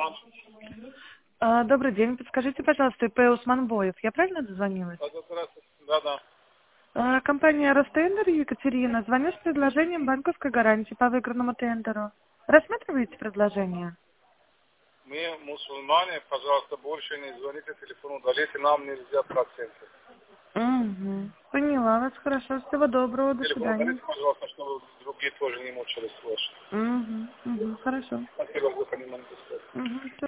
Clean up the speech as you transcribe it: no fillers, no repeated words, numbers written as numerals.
Добрый день. Подскажите, пожалуйста, ИП Усманбоев. Я правильно дозвонилась? Да. Компания Ростендер, Екатерина. Звоню с предложением банковской гарантии по выигранному тендеру. Рассматриваете предложение? Мы мусульмане, пожалуйста, больше не звоните, телефон удалите, нам нельзя проценты. Угу. Поняла вас. Хорошо. Всего доброго. До Телефон свидания. удалите, пожалуйста, чтобы другие тоже не мучились слышать. Угу. Хорошо. Спасибо за понимание. Угу.